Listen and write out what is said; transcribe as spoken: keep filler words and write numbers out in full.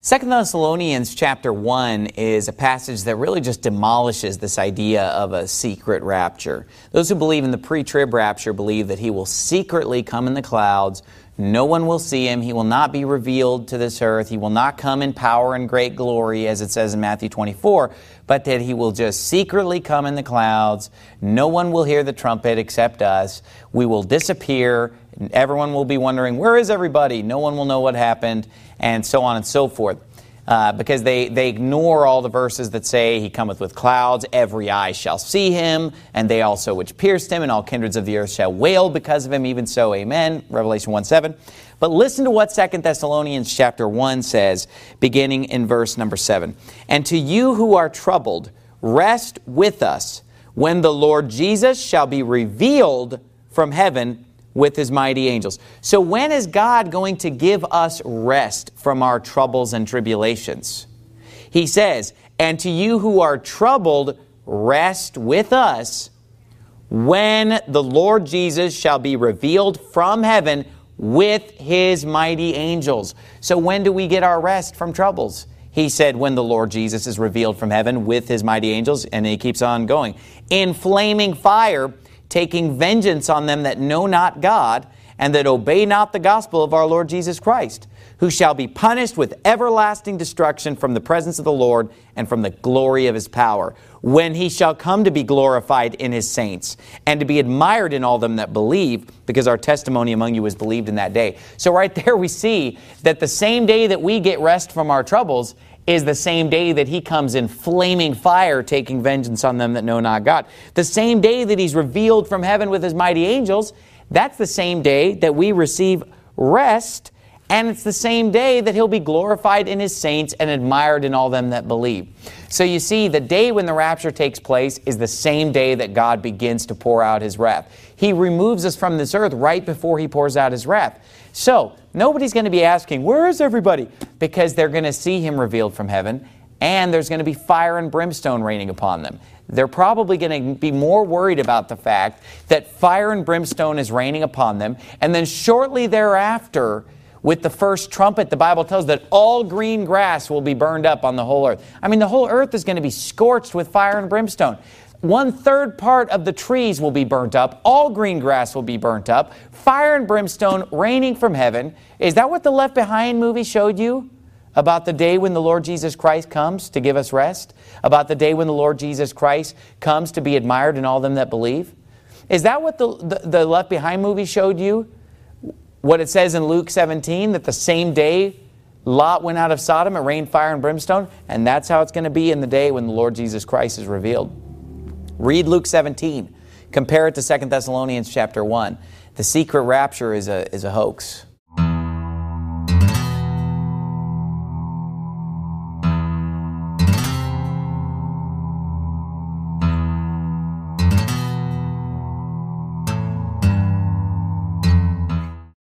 Second Thessalonians chapter one is a passage that really just demolishes this idea of a secret rapture. Those who believe in the pre-trib rapture believe that He will secretly come in the clouds. No one will see Him. He will not be revealed to this earth. He will not come in power and great glory, as it says in Matthew twenty-four, but that He will just secretly come in the clouds. No one will hear the trumpet except us. We will disappear. Everyone will be wondering, where is everybody? No one will know what happened, and so on and so forth. Uh, because they, they ignore all the verses that say He cometh with clouds, every eye shall see Him, and they also which pierced Him, and all kindreds of the earth shall wail because of Him, even so, amen. Revelation one seven. But listen to what Second Thessalonians chapter one says, beginning in verse number seven. And to you who are troubled, rest with us when the Lord Jesus shall be revealed from heaven with His mighty angels. So when is God going to give us rest from our troubles and tribulations? He says, and to you who are troubled, rest with us when the Lord Jesus shall be revealed from heaven with His mighty angels. So when do we get our rest from troubles? He said, when the Lord Jesus is revealed from heaven with His mighty angels, and He keeps on going. In flaming fire, taking vengeance on them that know not God, and that obey not the gospel of our Lord Jesus Christ, who shall be punished with everlasting destruction from the presence of the Lord and from the glory of His power, when He shall come to be glorified in His saints, and to be admired in all them that believe, because our testimony among you was believed in that day. So right there we see that the same day that we get rest from our troubles is the same day that He comes in flaming fire, taking vengeance on them that know not God. The same day that He's revealed from heaven with His mighty angels, that's the same day that we receive rest, and it's the same day that He'll be glorified in His saints and admired in all them that believe. So you see, the day when the rapture takes place is the same day that God begins to pour out His wrath. He removes us from this earth right before He pours out His wrath. So, nobody's going to be asking, where is everybody? Because they're going to see Him revealed from heaven, and there's going to be fire and brimstone raining upon them. They're probably going to be more worried about the fact that fire and brimstone is raining upon them, and then shortly thereafter, with the first trumpet, the Bible tells that all green grass will be burned up on the whole earth. I mean, the whole earth is going to be scorched with fire and brimstone. One third part of the trees will be burnt up. All green grass will be burnt up. Fire and brimstone raining from heaven. Is that what the Left Behind movie showed you? About the day when the Lord Jesus Christ comes to give us rest? About the day when the Lord Jesus Christ comes to be admired in all them that believe? Is that what the, the, the Left Behind movie showed you? What it says in Luke seventeen, that the same day Lot went out of Sodom, it rained fire and brimstone, and that's how it's going to be in the day when the Lord Jesus Christ is revealed. Read Luke seventeen. Compare it to Second Thessalonians chapter one. The secret rapture is a, is a hoax.